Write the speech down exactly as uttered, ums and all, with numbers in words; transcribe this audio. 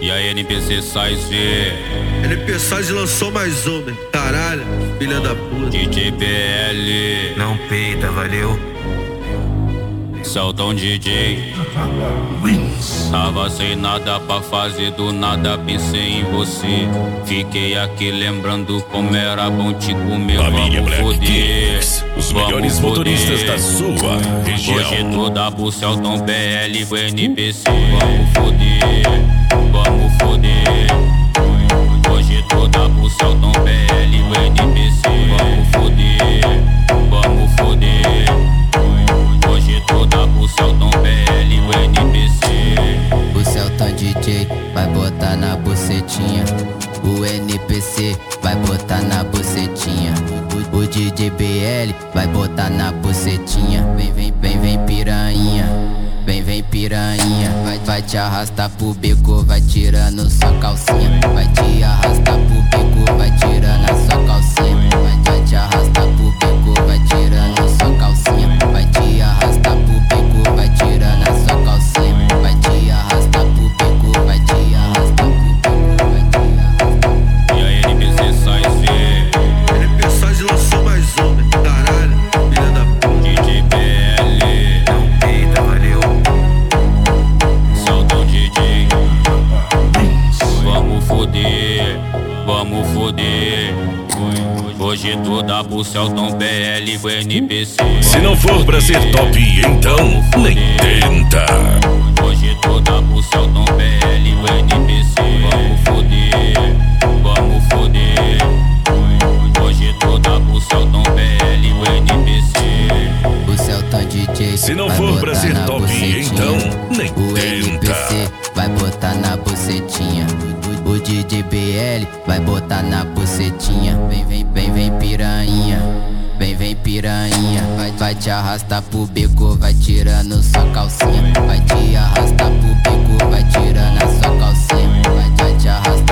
E a N P C Size N P C Size lançou mais um, né? Caralho, filha da puta. D J B L, não peita, valeu. Celton D J. Tava sem nada pra fazer, do nada pensei em você. Fiquei aqui lembrando como era bom te comer. Família Vamos Black foder, Kings, os vamos melhores foder. motoristas da sua região. Hoje toda pro Celton B L, o N P C. Vamos foder, vamos foder. Hoje toda pro Celton B L, o N P C. Vamos foder, vamos foder. Hoje toda pro Celton B L, o N P C. O Celton D J vai botar na bucetinha. O N P C vai botar na bucetinha. O, o D J B L vai botar na bucetinha. Vem, vem, vem, vem piranha. Vem, vem piranha. Vai, vai te arrastar pro beco, vai tirando sua calcinha. Vai te arrastar pro beco, vai tirando a sua calcinha. Vai, vai te arrastar pro beco, vai tirando sua calcinha. Vai te arrastar pro beco, vai tirando a sua calcinha. Vai te arrastar pro beco, vai te arrastar pro beco, vai te arrastar. E a N P C Size N P C Size lançou mais um, né? Caralho, filha da puta. D J B L, não peita, valeu. Celton D J. Vamos foder, vamos foder. Hoje toda pro Celton B L, o N P C. Se não for pra ser top, então nem tenta. Hoje toda pro Celton B L, o N P C. Vamos foder, vamos foder. Hoje toda pro Celton B L, o N P C. O Celton D J Se não vai for pra botar ser na top, bucetinha. então nem O N P C tenta. vai botar na bucetinha. O, o D J B L vai botar na bucetinha. Vem, vem, vem, vem piranha. Vem, vem piranha. Vai, vai te arrastar pro beco, vai tirando sua calcinha. Vai te arrastar pro beco, vai tirando a sua calcinha. Vai, vai te arrastar